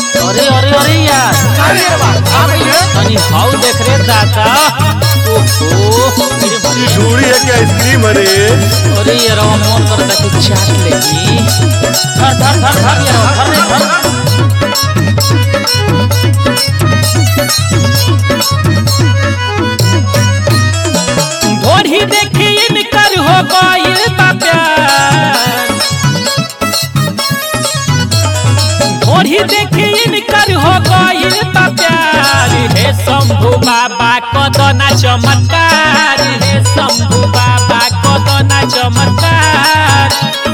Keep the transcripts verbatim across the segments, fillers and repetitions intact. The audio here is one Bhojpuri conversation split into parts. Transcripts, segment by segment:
अरे अरे अरे यार तनी हाउ देख रे दादा। ओहो मेरे भाई छुरी है क्या आइसक्रीम है रे? अरे यार मन करता कि चाट लेगी। धर धर धर धर यार धर रे धर। ढोढ़ी देखी इनकर हो गइल बा प्यार। ढोढ़ी देखी इनकर हो गइल बा प्यार। हे शंभू बाबा कदना चमत्कार। हे शंभू बाबा कदना चमत्कार।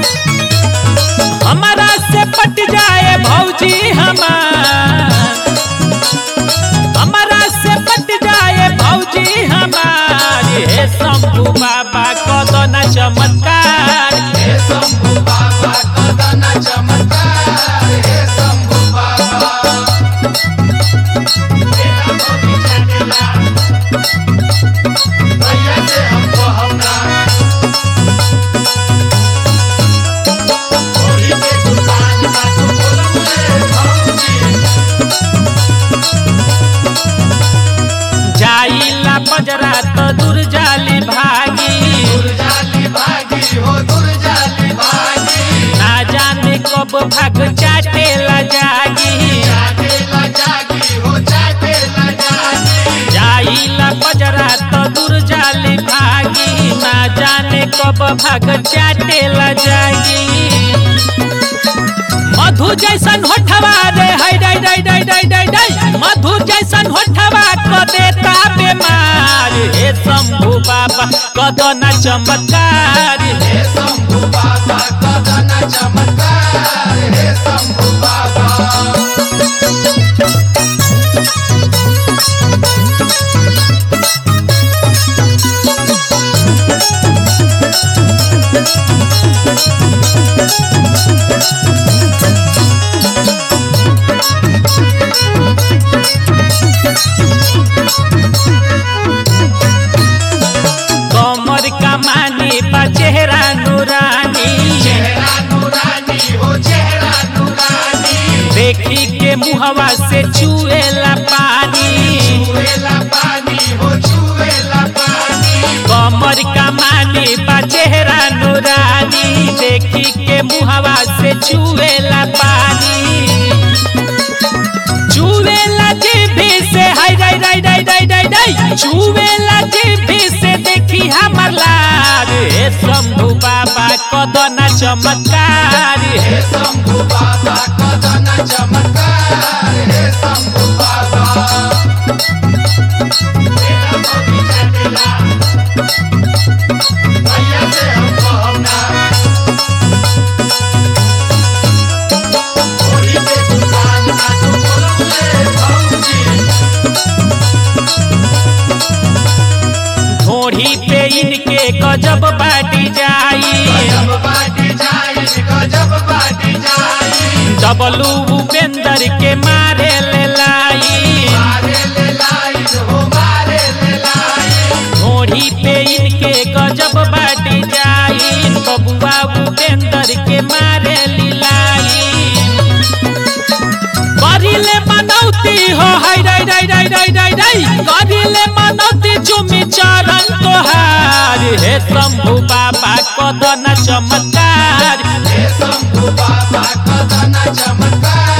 हमारा से पट जाए भौजी हमार। हमारा से पट जाए भौजी हमार। हे शंभू बाबा कदना चमत्कार। हे शंभू बाबा कदना चमत्कार। हे शंभू बाबा तेरा भोगी चटेला भैया से हमको हमना थोड़ी के दुकान का तू बोल मुझे भौजी जाइला बजरा तो दूर जाली भागी। दूर जाली भागी हो दूर जाली भागी ना जाने कब भाग चाटेला जागी। चाटेला जागी हो चाटेला जागी जाइला बजरा तो दूर जाली भागी। ना जाने कब भाग चाटेला जागी। मधु जैसन होठवा रे हाय डाय डाय डाय डाय डाय डाय। मधु जैसन होठवा क देता बेमार। हे शंभू बाबा कदना चमत्कार। हे शंभू बाबा कदना चमत्कार। हे शंभू बाबा कमर कमानी बा चेहरा नूरानी। चेहरा नूरानी हो चेहरा नूरानी देखी के मुहवा से चुएला पानी। छुएला पानी हो छुएला पानी कमर कमानी बा चेहरा नूरानी। देखी के मुहवा से चुएला पानी। चुएला जीभी से हाय डाय डाय डाय डाय डाय डाय। चुएला जीभी से देखी हमर लार। हे शंभू बाबा कदना चमत्कार। हे शंभू बाबा कदना चमत्कार। हे शंभू बाबा तेरा भोगी चटेला भैया से हमको हमना थोड़ी के दुकान का तू बोल मुझे भौजी ढोढ़ी पे इनके गजब बाटी जाई। गजब बाटी जाई गजब बाटी जाई डबलू उपेंद्र के मारे ले लाई। मारे ले लाई हो मारे ले लाई ढोढ़ी पे इनके गजब बाटी जाई। बबुआ उपेंद्र के मारे लाई। करिले मनौती हो हाय डाय डाय डाय डाय डाय डाय। करिले मनौती चुमी चरण तोहार। हे शंभू बाबा कदना चमत्कार। हे शंभू बाबा कदना चमत्कार।